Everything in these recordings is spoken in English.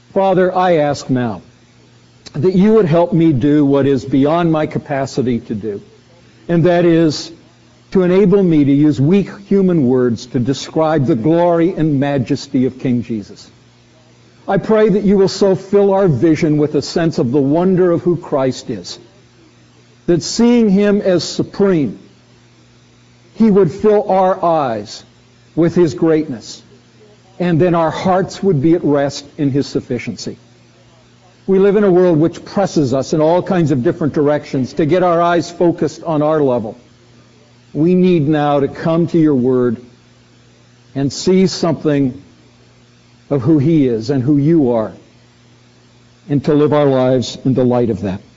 Father, I ask now that you would help me do what is beyond my capacity to do, and that is to enable me to use weak human words to describe the glory and majesty of King Jesus. I pray that you will so fill our vision with a sense of the wonder of who Christ is, that seeing him as supreme, he would fill our eyes with his greatness, and then our hearts would be at rest in his sufficiency. We live in a world which presses us in all kinds of different directions to get our eyes focused on our level. We need now to come to your word and see something of who he is and who you are, and to live our lives in the light of that.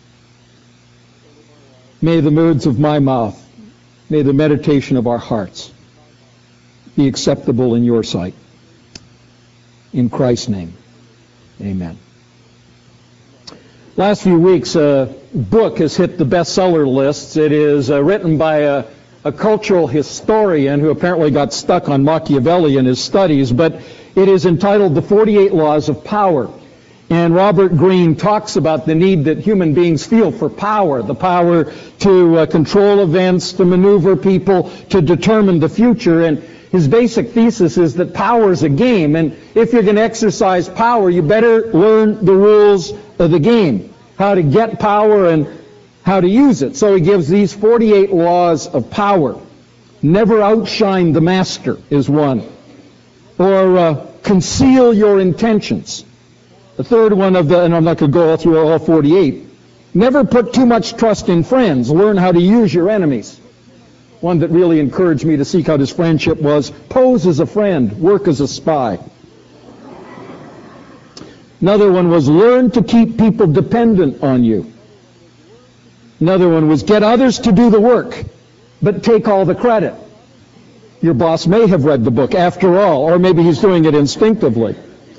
May the words of my mouth, may the meditation of our hearts be acceptable in your sight. In Christ's name, amen. Last few weeks, a book has hit the bestseller lists. It is written by a cultural historian who apparently got stuck on Machiavelli in his studies, but it is entitled The 48 Laws of Power. And Robert Greene talks about the need that human beings feel for power, the power to control events, to maneuver people, to determine the future. And his basic thesis is that power is a game, and if you're going to exercise power, you better learn the rules of the game, how to get power and how to use it. So he gives these 48 laws of power. Never outshine the master is one. Or conceal your intentions. The third one and I'm not going to go through all 48. Never put too much trust in friends. Learn how to use your enemies. One that really encouraged me to seek out his friendship was pose as a friend, work as a spy. Another one was learn to keep people dependent on you. Another one was get others to do the work, but take all the credit. Your boss may have read the book after all, or maybe he's doing it instinctively.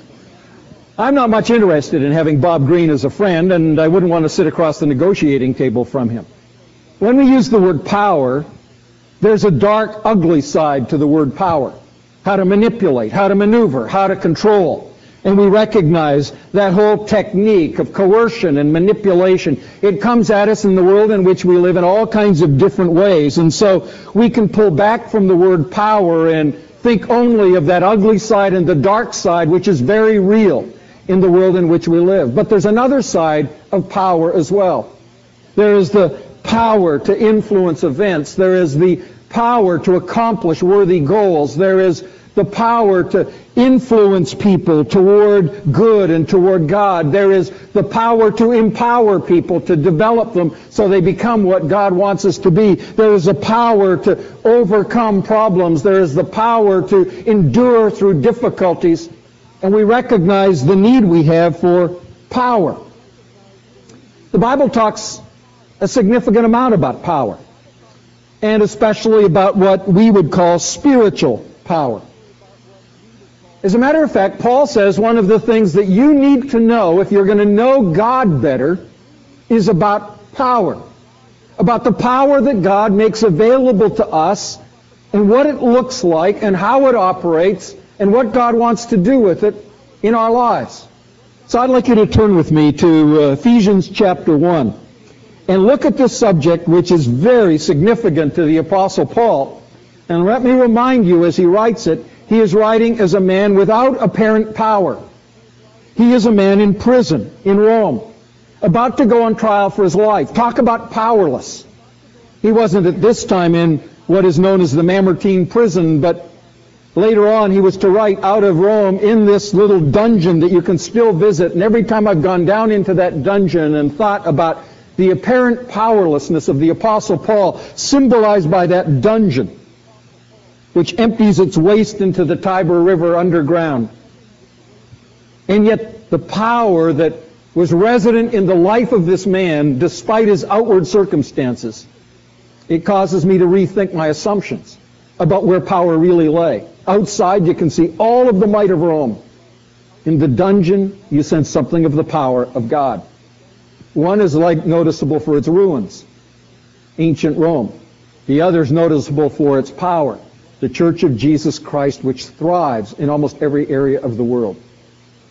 I'm not much interested in having Bob Greene as a friend, and I wouldn't want to sit across the negotiating table from him. When we use the word power, there's a dark, ugly side to the word power. How to manipulate, how to maneuver, how to control. And we recognize that whole technique of coercion and manipulation. It comes at us in the world in which we live in all kinds of different ways. And so we can pull back from the word power and think only of that ugly side and the dark side, which is very real in the world in which we live. But there's another side of power as well. There is the power to influence events. There is the power to accomplish worthy goals. There is the power to influence people toward good and toward God. There is the power to empower people, to develop them so they become what God wants us to be. There is a power to overcome problems. There is the power to endure through difficulties. And we recognize the need we have for power. The Bible talks a significant amount about power, and especially about what we would call spiritual power. As a matter of fact, Paul says one of the things that you need to know if you're going to know God better is about power. About the power that God makes available to us and what it looks like and how it operates and what God wants to do with it in our lives. So I'd like you to turn with me to Ephesians chapter 1 and look at this subject, which is very significant to the Apostle Paul. And let me remind you, as he writes it, he is writing as a man without apparent power. He is a man in prison in Rome, about to go on trial for his life. Talk about powerless. He wasn't at this time in what is known as the Mamertine prison, but later on he was to write out of Rome in this little dungeon that you can still visit. And every time I've gone down into that dungeon and thought about the apparent powerlessness of the Apostle Paul, symbolized by that dungeon, which empties its waste into the Tiber River underground. And yet the power that was resident in the life of this man, despite his outward circumstances, it causes me to rethink my assumptions about where power really lay. Outside you can see all of the might of Rome. In the dungeon you sense something of the power of God. One is noticeable for its ruins, ancient Rome. The other is noticeable for its power, the Church of Jesus Christ, which thrives in almost every area of the world.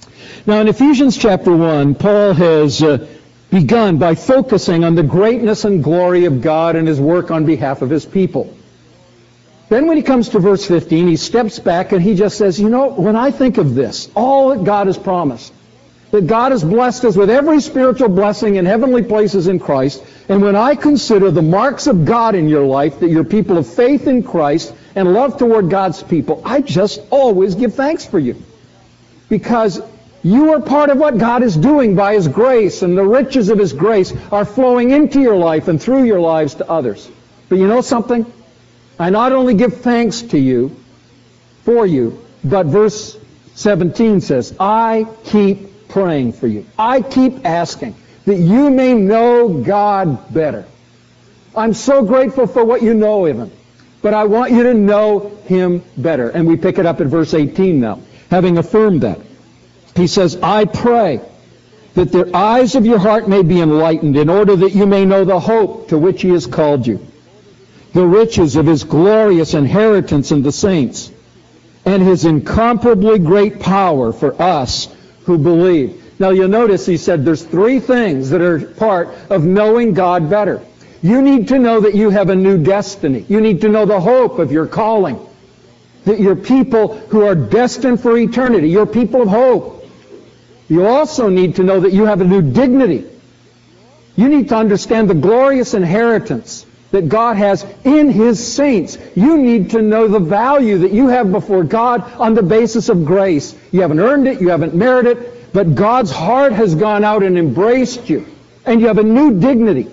Now in Ephesians chapter 1, Paul has begun by focusing on the greatness and glory of God and his work on behalf of his people. Then when he comes to verse 15, he steps back and he just says, you know, when I think of this, all that God has promised, that God has blessed us with every spiritual blessing in heavenly places in Christ, and when I consider the marks of God in your life, that you're people of faith in Christ and love toward God's people, I just always give thanks for you. Because you are part of what God is doing by his grace, and the riches of his grace are flowing into your life and through your lives to others. But you know something? I not only give thanks to you, for you, but verse 17 says, I keep praying for you. I keep asking that you may know God better. I'm so grateful for what you know of him, but I want you to know him better. And we pick it up at verse 18 now, having affirmed that. He says, I pray that the eyes of your heart may be enlightened, in order that you may know the hope to which he has called you, the riches of his glorious inheritance in the saints, and his incomparably great power for us who believe. Now you'll notice he said there's three things that are part of knowing God better. You need to know that you have a new destiny. You need to know the hope of your calling, that you're people who are destined for eternity. You're people of hope. You also need to know that you have a new dignity. You need to understand the glorious inheritance that God has in his saints. You need to know the value that you have before God on the basis of grace. You haven't earned it, you haven't merited it, but God's heart has gone out and embraced you, and you have a new dignity.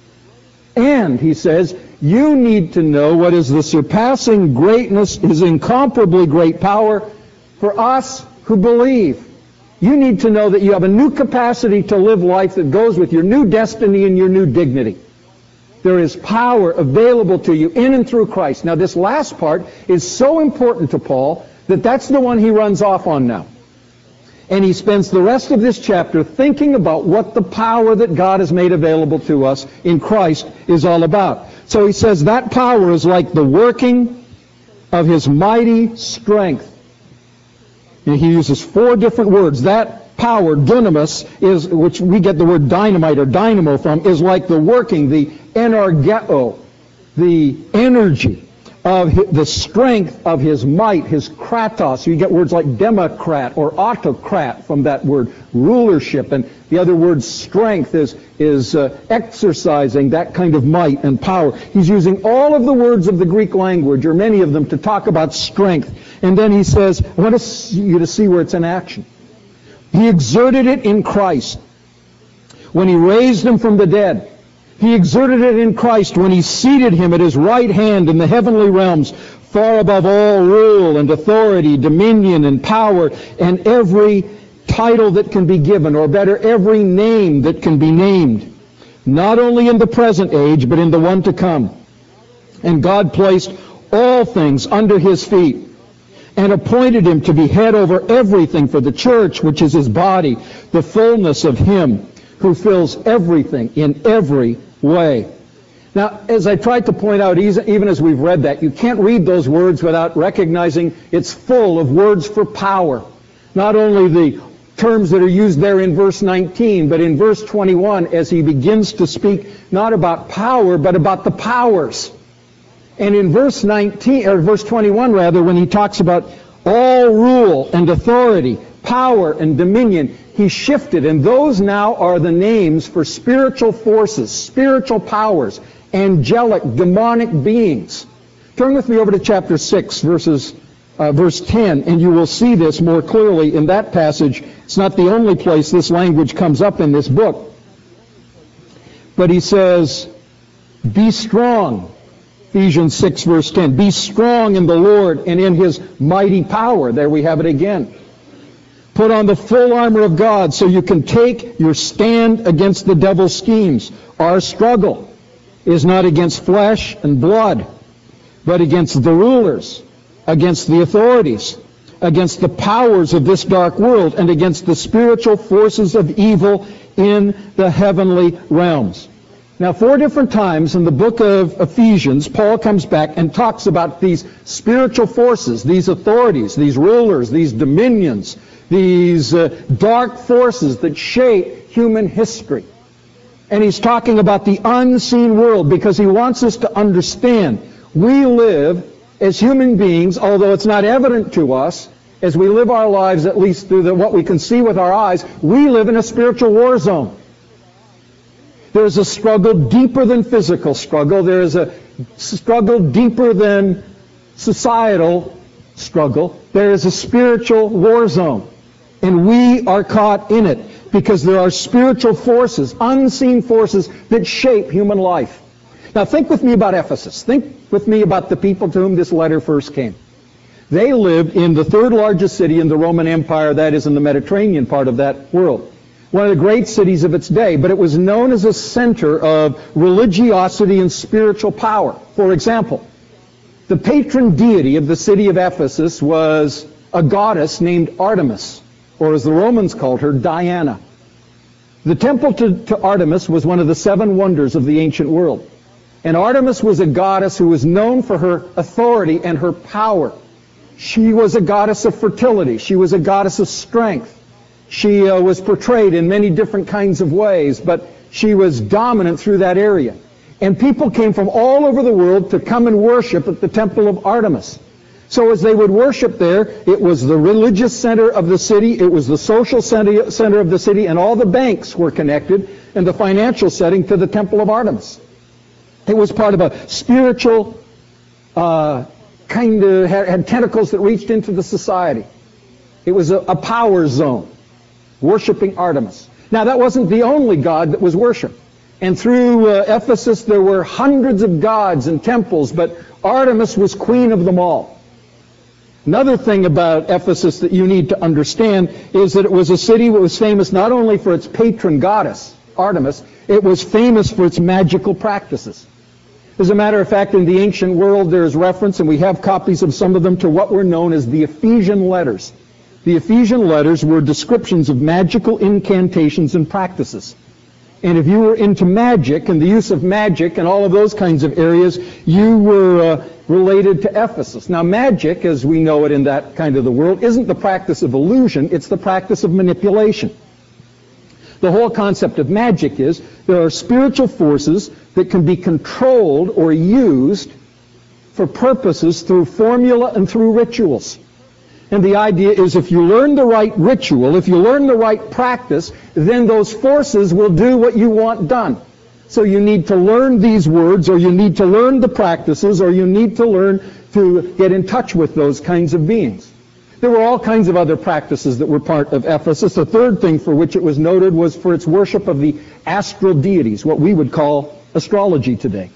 And, he says, you need to know what is the surpassing greatness, his incomparably great power for us who believe. You need to know that you have a new capacity to live life that goes with your new destiny and your new dignity. There is power available to you in and through Christ. Now, this last part is so important to Paul that that's the one he runs off on now. And he spends the rest of this chapter thinking about what the power that God has made available to us in Christ is all about. So he says that power is like the working of his mighty strength. And he uses four different words. That power, dunamis, is, which we get the word dynamite or dynamo from, is like the working, the energeo, the energy of the strength of his might, his kratos. You get words like democrat or autocrat from that word, rulership, and the other word strength is exercising that kind of might and power. He's using all of the words of the Greek language, or many of them, to talk about strength. And then he says, I want you to see where it's in action. He exerted it in Christ when he raised him from the dead. He exerted it in Christ when he seated him at his right hand in the heavenly realms, far above all rule and authority, dominion and power, and every title that can be given, or better, every name that can be named, not only in the present age, but in the one to come. And God placed all things under his feet, and appointed him to be head over everything for the church, which is his body, the fullness of him who fills everything in every way. Now, as I tried to point out, even as we've read that, you can't read those words without recognizing it's full of words for power. Not only the terms that are used there in verse 19, but in verse 21, as he begins to speak not about power, but about the powers. And in verse 19, or verse 21 rather, when he talks about all rule and authority, power and dominion, he shifted, and those now are the names for spiritual forces, spiritual powers, angelic, demonic beings. Turn with me over to chapter 6, verse 10, and you will see this more clearly in that passage. It's not the only place this language comes up in this book. But he says, be strong. Ephesians 6, verse 10. Be strong in the Lord and in his mighty power. There we have it again. Put on the full armor of God so you can take your stand against the devil's schemes. Our struggle is not against flesh and blood, but against the rulers, against the authorities, against the powers of this dark world, and against the spiritual forces of evil in the heavenly realms. Now, 4 different times in the book of Ephesians, Paul comes back and talks about these spiritual forces, these authorities, these rulers, these dominions, these dark forces that shape human history. And he's talking about the unseen world because he wants us to understand we live as human beings, although it's not evident to us, as we live our lives, at least through what we can see with our eyes, we live in a spiritual war zone. There's a struggle deeper than physical struggle. There is a struggle deeper than societal struggle. There is a spiritual war zone. And we are caught in it because there are spiritual forces, unseen forces that shape human life. Now think with me about Ephesus. Think with me about the people to whom this letter first came. They lived in the third largest city in the Roman Empire, that is in the Mediterranean part of that world. One of the great cities of its day, but it was known as a center of religiosity and spiritual power. For example, the patron deity of the city of Ephesus was a goddess named Artemis, or as the Romans called her, Diana. The temple to Artemis was one of the 7 wonders of the ancient world. And Artemis was a goddess who was known for her authority and her power. She was a goddess of fertility. She was a goddess of strength. She was portrayed in many different kinds of ways, but she was dominant through that area. And people came from all over the world to come and worship at the temple of Artemis. So as they would worship there, it was the religious center of the city, it was the social center of the city, and all the banks were connected in the financial setting to the temple of Artemis. It was part of a spiritual had tentacles that reached into the society. It was a power zone, worshiping Artemis. Now that wasn't the only god that was worshipped. And through Ephesus there were hundreds of gods and temples, but Artemis was queen of them all. Another thing about Ephesus that you need to understand is that it was a city that was famous not only for its patron goddess, Artemis, it was famous for its magical practices. As a matter of fact, in the ancient world there is reference, and we have copies of some of them, to what were known as the Ephesian letters. The Ephesian letters were descriptions of magical incantations and practices. And if you were into magic and the use of magic and all of those kinds of areas, you were related to Ephesus. Now magic, as we know it in that kind of the world, isn't the practice of illusion, it's the practice of manipulation. The whole concept of magic is there are spiritual forces that can be controlled or used for purposes through formula and through rituals. And the idea is if you learn the right ritual, if you learn the right practice, then those forces will do what you want done. So you need to learn these words, or you need to learn the practices, or you need to learn to get in touch with those kinds of beings. There were all kinds of other practices that were part of Ephesus. The third thing for which it was noted was for its worship of the astral deities, what we would call astrology today.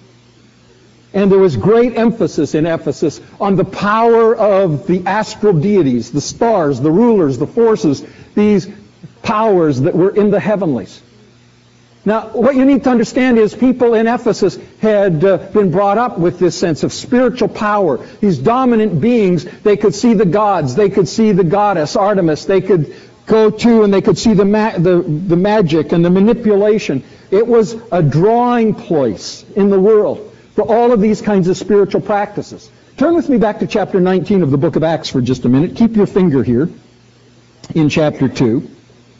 And there was great emphasis in Ephesus on the power of the astral deities, the stars, the rulers, the forces, these powers that were in the heavenlies. Now, what you need to understand is people in Ephesus had been brought up with this sense of spiritual power. These dominant beings, they could see the gods, they could see the goddess Artemis, they could go to and they could see the magic and the manipulation. It was a drawing place in the world for all of these kinds of spiritual practices. Turn with me back to chapter 19 of the book of Acts for just a minute. Keep your finger here in chapter 2.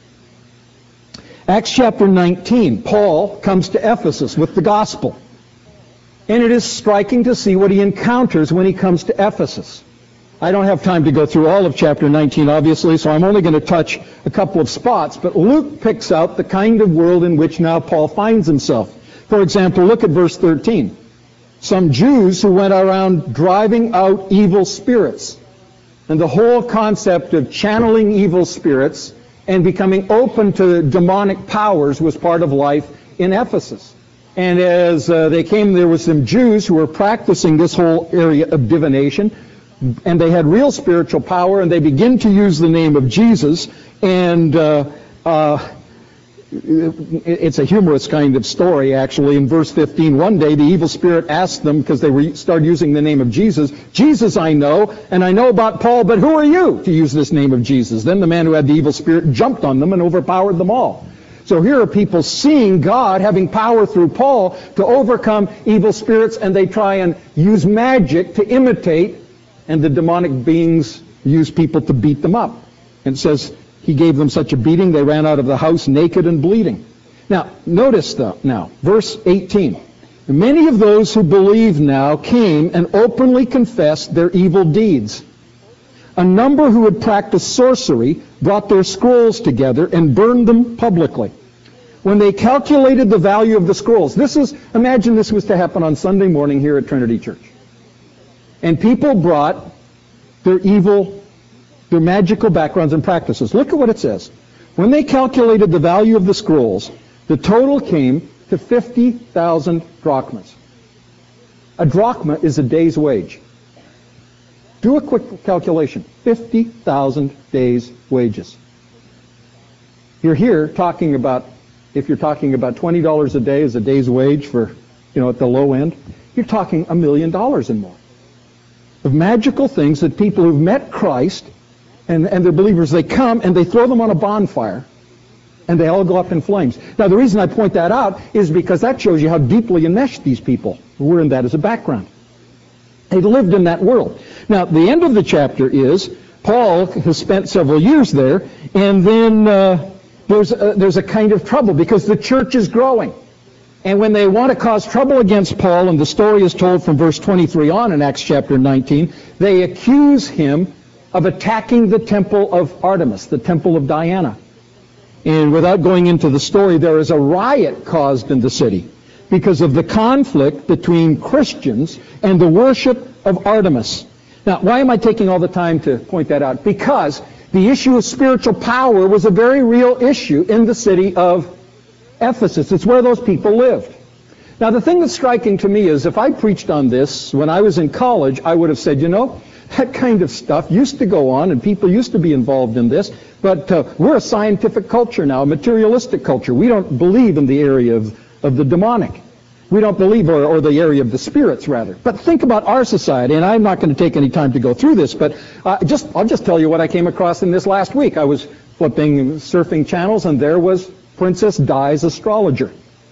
Acts chapter 19, Paul comes to Ephesus with the gospel. And it is striking to see what he encounters when he comes to Ephesus. I don't have time to go through all of chapter 19, obviously, so I'm only going to touch a couple of spots. But Luke picks out the kind of world in which now Paul finds himself. For example, look at verse 13. Some Jews who went around driving out evil spirits. And the whole concept of channeling evil spirits and becoming open to demonic powers was part of life in Ephesus. And as they came, there were some Jews who were practicing this whole area of divination, and they had real spiritual power, and they begin to use the name of Jesus, and it's a humorous kind of story, actually. In verse 15, one day the evil spirit asked them, because they started using the name of Jesus, "Jesus I know, and I know about Paul, but who are you to use this name of Jesus?" Then the man who had the evil spirit jumped on them and overpowered them all. So here are people seeing God having power through Paul to overcome evil spirits, and they try and use magic to imitate, and the demonic beings use people to beat them up. And it says he gave them such a beating, they ran out of the house naked and bleeding. Now, notice now, verse 18. Many of those who believe now came and openly confessed their evil deeds. A number who had practiced sorcery brought their scrolls together and burned them publicly. When they calculated the value of the scrolls, imagine this was to happen on Sunday morning here at Trinity Church. And people brought their magical backgrounds and practices. Look at what it says. When they calculated the value of the scrolls, the total came to 50,000 drachmas. A drachma is a day's wage. Do a quick calculation. 50,000 days' wages. You're here talking about, if you're talking about $20 a day as a day's wage for, at the low end, you're talking $1 million and more. Of magical things that people who've met Christ and they're believers, they come and they throw them on a bonfire and they all go up in flames. Now, the reason I point that out is because that shows you how deeply enmeshed these people were in that as a background. They lived in that world. Now, the end of the chapter is Paul has spent several years there, and then there's a kind of trouble because the church is growing. And when they want to cause trouble against Paul, and the story is told from verse 23 on in Acts chapter 19, they accuse him of attacking the temple of Artemis, the temple of Diana. And without going into the story, there is a riot caused in the city because of the conflict between Christians and the worship of Artemis. Now, why am I taking all the time to point that out? Because the issue of spiritual power was a very real issue in the city of Ephesus. It's where those people lived. Now, the thing that's striking to me is if I preached on this when I was in college, I would have said, that kind of stuff used to go on and people used to be involved in this, but we're a scientific culture now, a materialistic culture. We don't believe in the area of the demonic. We don't believe, or the area of the spirits, rather. But think about our society, and I'm not going to take any time to go through this, but I'll just tell you what I came across in this last week. I was surfing channels, and there was Princess Di's astrologer.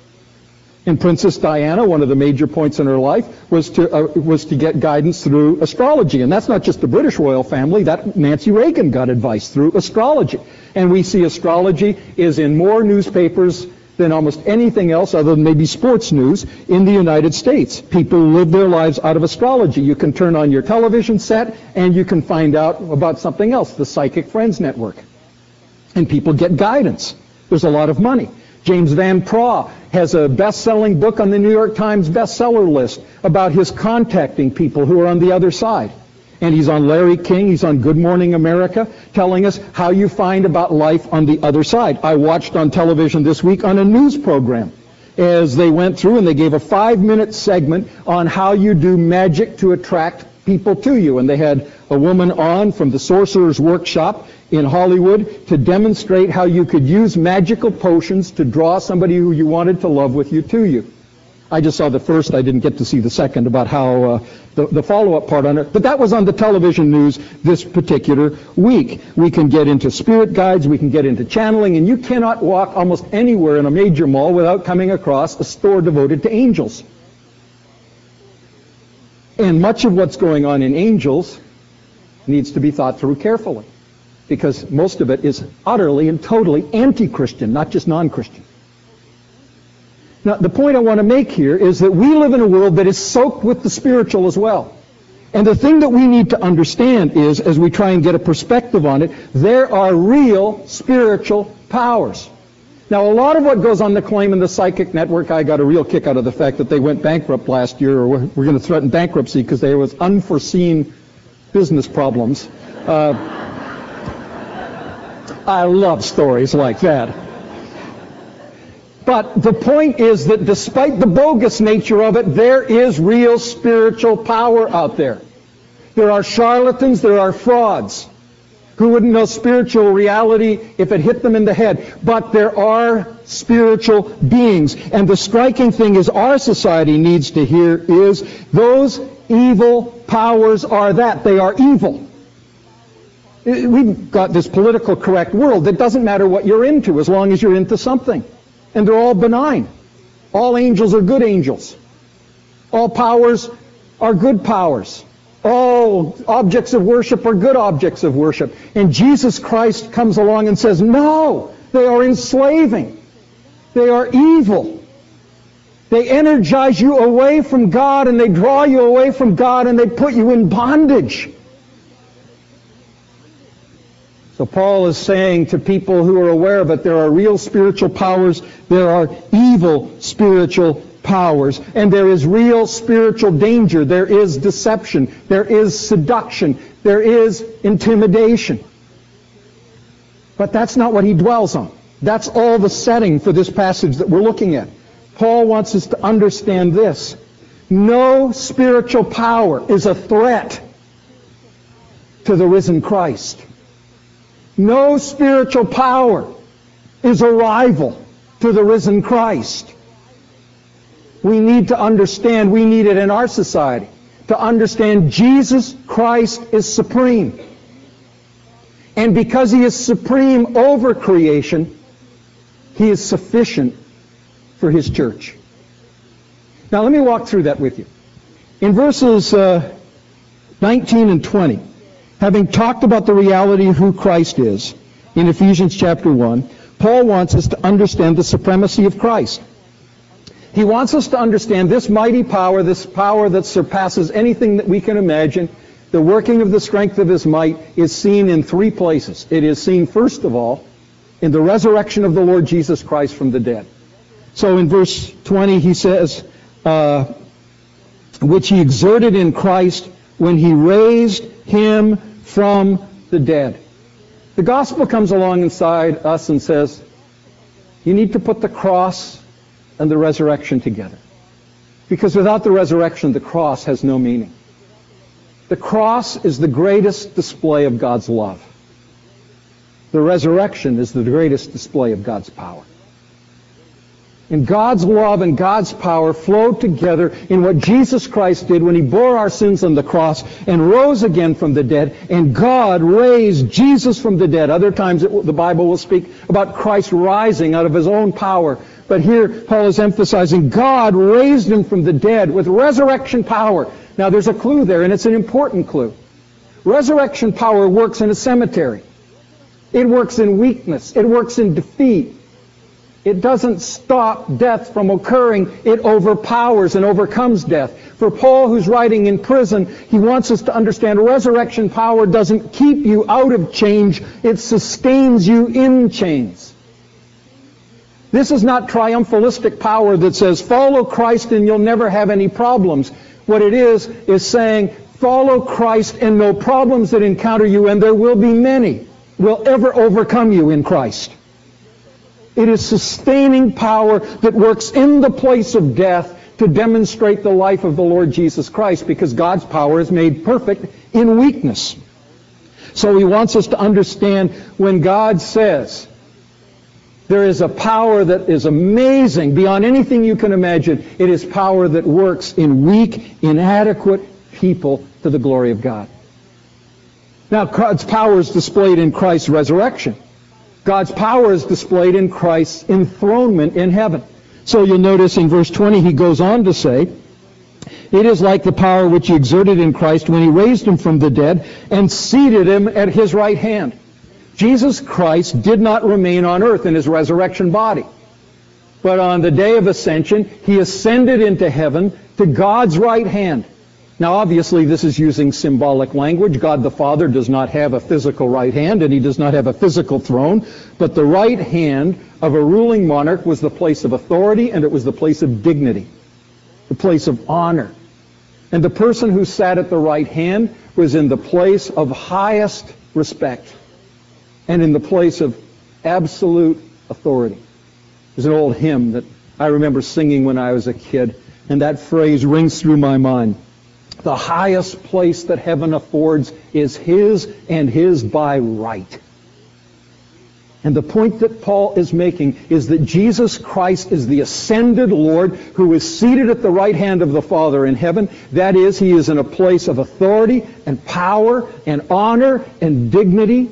And Princess Diana, one of the major points in her life, was to get guidance through astrology. And that's not just the British royal family. That Nancy Reagan got advice through astrology. And we see astrology is in more newspapers than almost anything else other than maybe sports news in the United States. People live their lives out of astrology. You can turn on your television set and you can find out about something else, the Psychic Friends Network. And people get guidance. There's a lot of money. James Van Praagh has a best-selling book on the New York Times bestseller list about his contacting people who are on the other side. And he's on Larry King, he's on Good Morning America, telling us how you find about life on the other side. I watched on television this week on a news program as they went through and they gave a 5-minute segment on how you do magic to attract people to you. And they had a woman on from the Sorcerer's Workshop in Hollywood to demonstrate how you could use magical potions to draw somebody who you wanted to love with you to you. I just saw the first, I didn't get to see the second about how the follow-up part on it. But that was on the television news this particular week. We can get into spirit guides, we can get into channeling, and you cannot walk almost anywhere in a major mall without coming across a store devoted to angels. And much of what's going on in angels needs to be thought through carefully, because most of it is utterly and totally anti-Christian, not just non-Christian. Now, the point I want to make here is that we live in a world that is soaked with the spiritual as well. And the thing that we need to understand is, as we try and get a perspective on it, there are real spiritual powers. Now, a lot of what goes on the claim in the Psychic Network, I got a real kick out of the fact that they went bankrupt last year, or we're going to threaten bankruptcy because there was unforeseen business problems. I love stories like that. But the point is that despite the bogus nature of it, there is real spiritual power out there. There are charlatans, there are frauds who wouldn't know spiritual reality if it hit them in the head. But there are spiritual beings. And the striking thing is our society needs to hear is those evil powers are that. They are evil. We've got this political correct world that doesn't matter what you're into as long as you're into something. And they're all benign. All angels are good angels. All powers are good powers. All objects of worship are good objects of worship. And Jesus Christ comes along and says, no, they are enslaving. They are evil. They energize you away from God, and they draw you away from God, and they put you in bondage. So Paul is saying to people who are aware of it, there are real spiritual powers, there are evil spiritual powers, and there is real spiritual danger. There is deception, there is seduction, there is intimidation. But that's not what he dwells on. That's all the setting for this passage that we're looking at. Paul wants us to understand this. No spiritual power is a threat to the risen Christ. No spiritual power is a rival to the risen Christ. We need to understand, we need it in our society, to understand Jesus Christ is supreme. And because he is supreme over creation, he is sufficient for his church. Now let me walk through that with you. In verses 19 and 20, having talked about the reality of who Christ is, in Ephesians chapter 1, Paul wants us to understand the supremacy of Christ. He wants us to understand this mighty power, this power that surpasses anything that we can imagine. The working of the strength of his might is seen in three places. It is seen, first of all, in the resurrection of the Lord Jesus Christ from the dead. So in verse 20 he says, which he exerted in Christ when he raised him from the dead. The gospel comes along inside us and says, you need to put the cross and the resurrection together. Because without the resurrection, the cross has no meaning. The cross is the greatest display of God's love. The resurrection is the greatest display of God's power. And God's love and God's power flow together in what Jesus Christ did when he bore our sins on the cross and rose again from the dead. And God raised Jesus from the dead. Other times the Bible will speak about Christ rising out of his own power. But here Paul is emphasizing God raised him from the dead with resurrection power. Now there's a clue there, and it's an important clue. Resurrection power works in a cemetery. It works in weakness. It works in defeat. It doesn't stop death from occurring. It overpowers and overcomes death. For Paul, who's writing in prison, he wants us to understand resurrection power doesn't keep you out of change. It sustains you in chains. This is not triumphalistic power that says, follow Christ and you'll never have any problems. What it is saying, follow Christ and no problems that encounter you, and there will be many, will ever overcome you in Christ. It is sustaining power that works in the place of death to demonstrate the life of the Lord Jesus Christ, because God's power is made perfect in weakness. So he wants us to understand when God says there is a power that is amazing beyond anything you can imagine, it is power that works in weak, inadequate people to the glory of God. Now, God's power is displayed in Christ's resurrection. God's power is displayed in Christ's enthronement in heaven. So you'll notice in verse 20 he goes on to say, it is like the power which he exerted in Christ when he raised him from the dead and seated him at his right hand. Jesus Christ did not remain on earth in his resurrection body. But on the day of ascension, he ascended into heaven to God's right hand. Now, obviously, this is using symbolic language. God the Father does not have a physical right hand, and he does not have a physical throne. But the right hand of a ruling monarch was the place of authority, and it was the place of dignity, the place of honor. And the person who sat at the right hand was in the place of highest respect and in the place of absolute authority. There's an old hymn that I remember singing when I was a kid, and that phrase rings through my mind. The highest place that heaven affords is his and his by right. And the point that Paul is making is that Jesus Christ is the ascended Lord who is seated at the right hand of the Father in heaven. That is, he is in a place of authority and power and honor and dignity.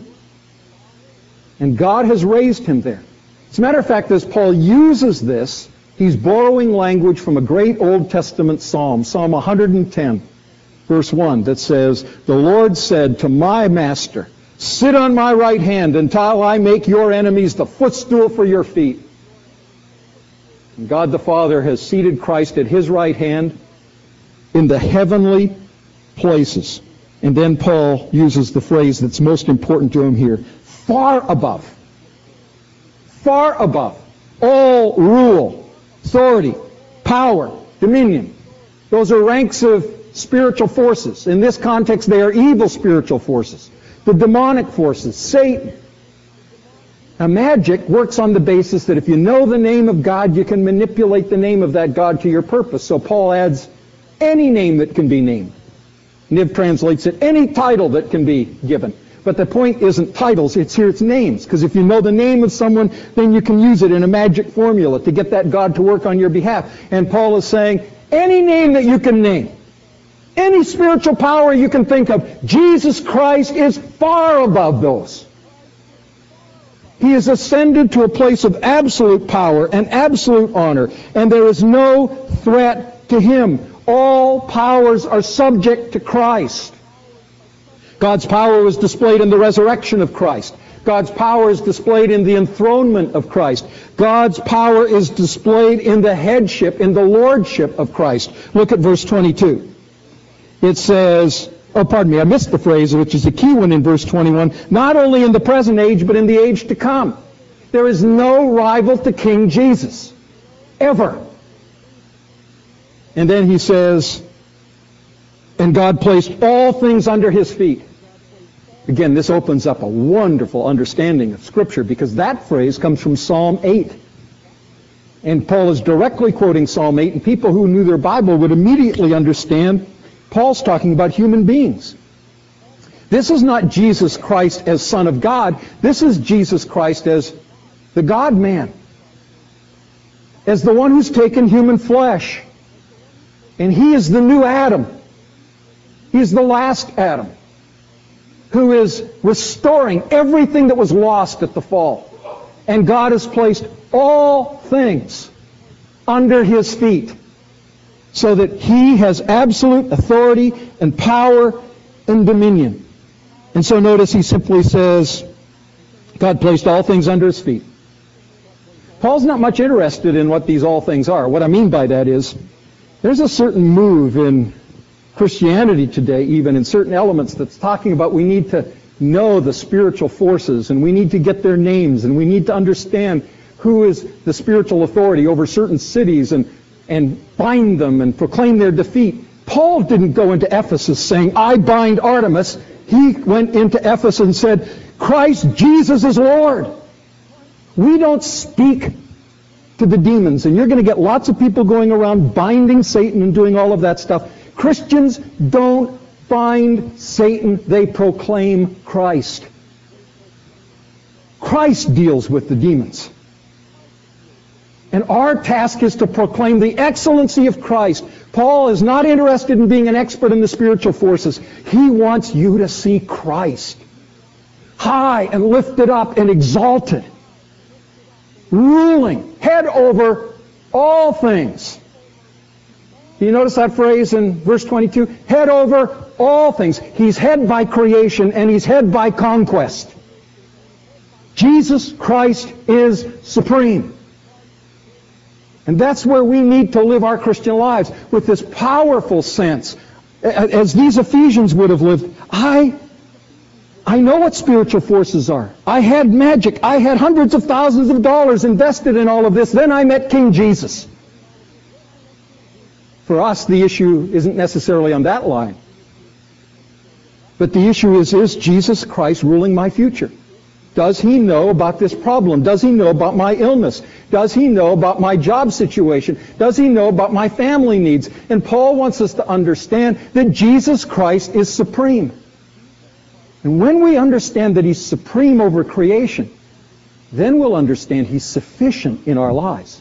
And God has raised him there. As a matter of fact, as Paul uses this, he's borrowing language from a great Old Testament psalm, Psalm 110. verse 1, that says, "The Lord said to my master, sit on my right hand until I make your enemies the footstool for your feet." And God the Father has seated Christ at his right hand in the heavenly places. And then Paul uses the phrase that's most important to him here, far above all rule, authority, power, dominion. Those are ranks of spiritual forces. In this context, they are evil spiritual forces. The demonic forces, Satan. Now, magic works on the basis that if you know the name of God, you can manipulate the name of that God to your purpose. So Paul adds any name that can be named. Niv translates it, any title that can be given. But the point isn't titles, it's names. Because if you know the name of someone, then you can use it in a magic formula to get that God to work on your behalf. And Paul is saying, any name that you can name, any spiritual power you can think of, Jesus Christ is far above those. He is ascended to a place of absolute power and absolute honor, and there is no threat to him. All powers are subject to Christ. God's power was displayed in the resurrection of Christ. God's power is displayed in the enthronement of Christ. God's power is displayed in the headship, in the lordship of Christ. Look at verse 22. It says, I missed the phrase, which is a key one in verse 21, not only in the present age, but in the age to come. There is no rival to King Jesus, ever. And then he says, and God placed all things under his feet. Again, this opens up a wonderful understanding of Scripture, because that phrase comes from Psalm 8. And Paul is directly quoting Psalm 8, and people who knew their Bible would immediately understand Paul's talking about human beings. This is not Jesus Christ as Son of God. This is Jesus Christ as the God-man, as the one who's taken human flesh. And he is the new Adam. He's the last Adam, who is restoring everything that was lost at the fall. And God has placed all things under his feet, so that he has absolute authority and power and dominion. And so notice he simply says, God placed all things under his feet. Paul's not much interested in what these all things are. What I mean by that is, there's a certain move in Christianity today, even in certain elements, that's talking about we need to know the spiritual forces, and we need to get their names, and we need to understand who is the spiritual authority over certain cities, and bind them and proclaim their defeat. Paul didn't go into Ephesus saying, I bind Artemis. He went into Ephesus and said, Christ Jesus is Lord. We don't speak to the demons, and you're going to get lots of people going around binding Satan and doing all of that stuff. Christians don't bind Satan, they proclaim Christ. Christ deals with the demons. And our task is to proclaim the excellency of Christ. Paul is not interested in being an expert in the spiritual forces. He wants you to see Christ high and lifted up and exalted, ruling, head over all things. Do you notice that phrase in verse 22? Head over all things. He's head by creation, and he's head by conquest. Jesus Christ is supreme. And that's where we need to live our Christian lives, with this powerful sense. As these Ephesians would have lived, I know what spiritual forces are. I had magic. I had hundreds of thousands of dollars invested in all of this. Then I met King Jesus. For us, the issue isn't necessarily on that line. But the issue is Jesus Christ ruling my future? Does he know about this problem? Does he know about my illness? Does he know about my job situation? Does he know about my family needs? And Paul wants us to understand that Jesus Christ is supreme. And when we understand that he's supreme over creation, then we'll understand he's sufficient in our lives.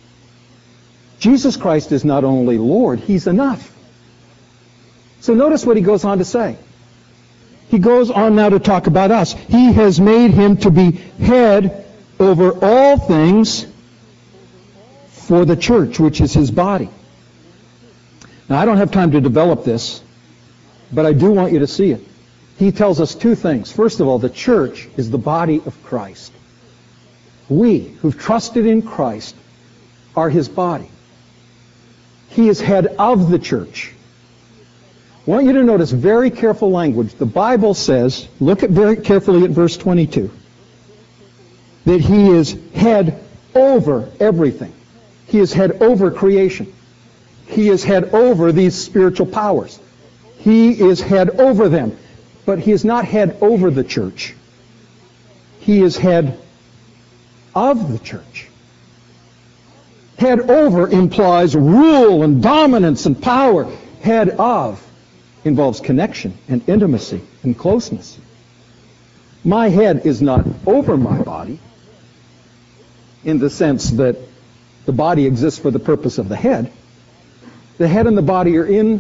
Jesus Christ is not only Lord, he's enough. So notice what he goes on to say. He goes on now to talk about us. He has made him to be head over all things for the church, which is his body. Now, I don't have time to develop this, but I do want you to see it. He tells us two things. First of all, the church is the body of Christ. We who've trusted in Christ are his body. He is head of the church. I want you to notice very careful language. The Bible says, look at very carefully at verse 22, that he is head over everything. He is head over creation. He is head over these spiritual powers. He is head over them. But he is not head over the church. He is head of the church. Head over implies rule and dominance and power. Head of involves connection and intimacy and closeness. My head is not over my body in the sense that the body exists for the purpose of the head. The head and the body are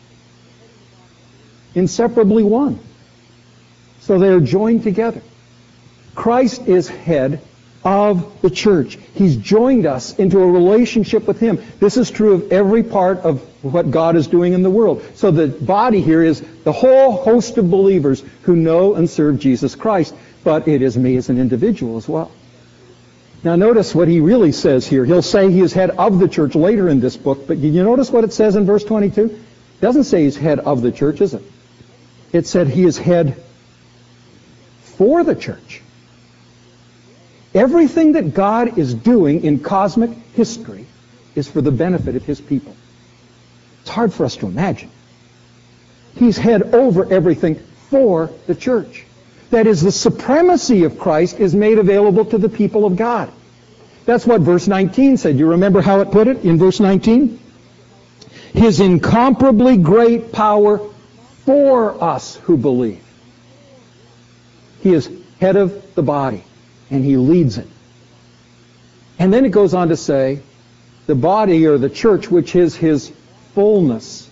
inseparably one. So they are joined together. Christ is head of the church. He's joined us into a relationship with him. This is true of every part of what God is doing in the world. So the body here is the whole host of believers who know and serve Jesus Christ, but it is me as an individual as well. Now notice what he really says here. He'll say he is head of the church later in this book, but did you notice what it says in verse 22? It doesn't say he's head of the church, is it? It said he is head for the church. Everything that God is doing in cosmic history is for the benefit of his people. It's hard for us to imagine. He's head over everything for the church. That is, the supremacy of Christ is made available to the people of God. That's what verse 19 said. You remember how it put it in verse 19? His incomparably great power for us who believe. He is head of the body, and he leads it. And then it goes on to say, the body or the church, which is his fullness.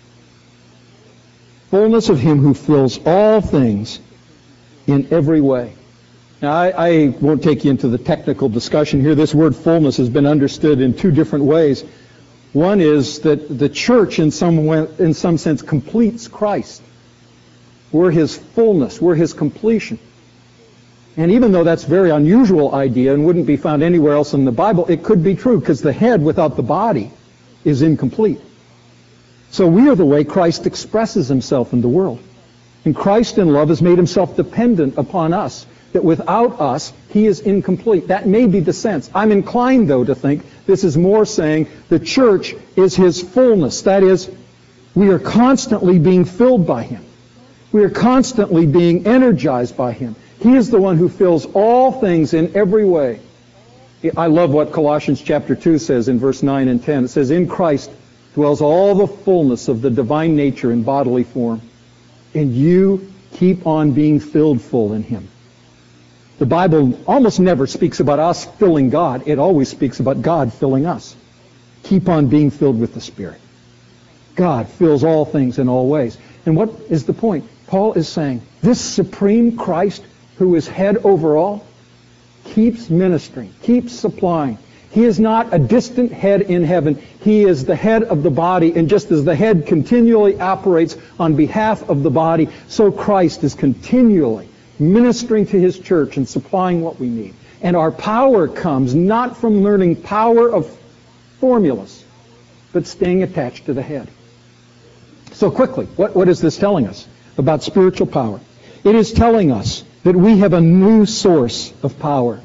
Fullness of him who fills all things in every way. Now, I won't take you into the technical discussion here. This word fullness has been understood in two different ways. One is that the church, in some sense, completes Christ. We're his fullness. We're his completion. And even though that's a very unusual idea and wouldn't be found anywhere else in the Bible, it could be true because the head without the body is incomplete. So we are the way Christ expresses himself in the world. And Christ in love has made himself dependent upon us, that without us, he is incomplete. That may be the sense. I'm inclined, though, to think this is more saying the church is his fullness. That is, we are constantly being filled by him. We are constantly being energized by him. He is the one who fills all things in every way. I love what Colossians chapter 2 says in verse 9 and 10. It says, in Christ dwells all the fullness of the divine nature in bodily form. And you keep on being filled full in him. The Bible almost never speaks about us filling God. It always speaks about God filling us. Keep on being filled with the Spirit. God fills all things in all ways. And what is the point? Paul is saying, this supreme Christ who is head over all keeps ministering, keeps supplying. He is not a distant head in heaven. He is the head of the body, and just as the head continually operates on behalf of the body, so Christ is continually ministering to his church and supplying what we need. And our power comes not from learning power of formulas, but staying attached to the head. So quickly, what is this telling us about spiritual power? It is telling us that we have a new source of power.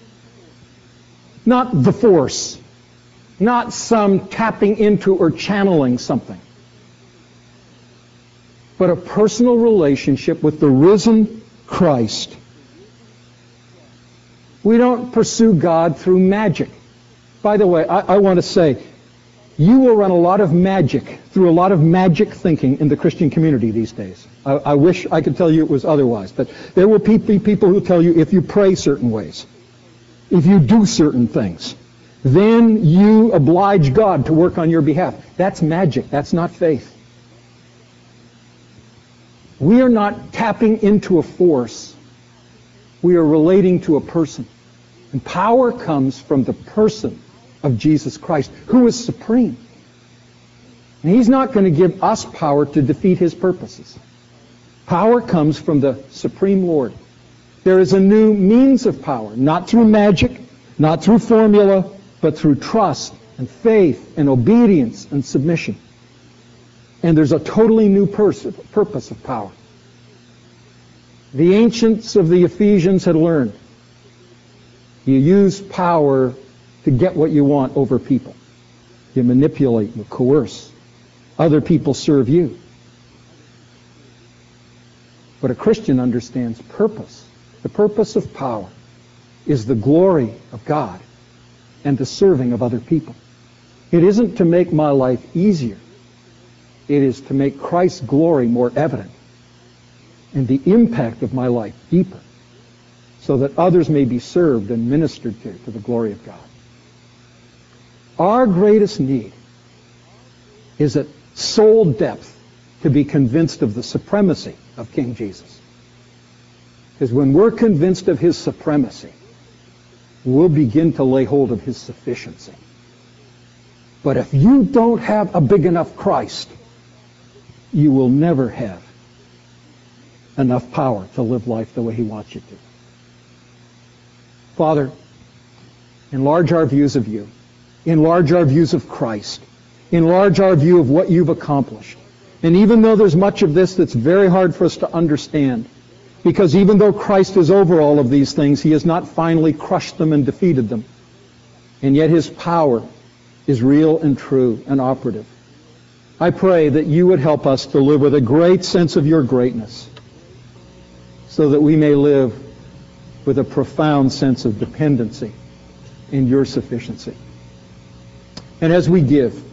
Not the force, not some tapping into or channeling something, but a personal relationship with the risen Christ. We don't pursue God through magic. By the way, I want to say, you will run a lot of magic, through a lot of magic thinking in the Christian community these days. I wish I could tell you it was otherwise, but there will be people who tell you if you pray certain ways, if you do certain things, then you oblige God to work on your behalf. That's magic. That's not faith. We are not tapping into a force. We are relating to a person. And power comes from the person of Jesus Christ, who is supreme. And He's not going to give us power to defeat His purposes. Power comes from the Supreme Lord. There is a new means of power, not through magic, not through formula, but through trust and faith and obedience and submission. And there's a totally new purpose of power. The ancients of the Ephesians had learned you use power to get what you want over people. You manipulate, you coerce. Other people serve you. But a Christian understands purpose. The purpose of power is the glory of God and the serving of other people. It isn't to make my life easier. It is to make Christ's glory more evident and the impact of my life deeper so that others may be served and ministered to the glory of God. Our greatest need is at soul depth to be convinced of the supremacy of King Jesus. Because when we're convinced of His supremacy, we'll begin to lay hold of His sufficiency. But if you don't have a big enough Christ, you will never have enough power to live life the way He wants you to. Father, enlarge our views of You. Enlarge our views of Christ. Enlarge our view of what You've accomplished. And even though there's much of this that's very hard for us to understand, because even though Christ is over all of these things, He has not finally crushed them and defeated them. And yet His power is real and true and operative. I pray that You would help us to live with a great sense of Your greatness so that we may live with a profound sense of dependency in Your sufficiency. And as we give,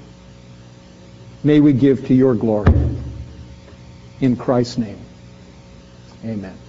may we give to Your glory. In Christ's name, amen.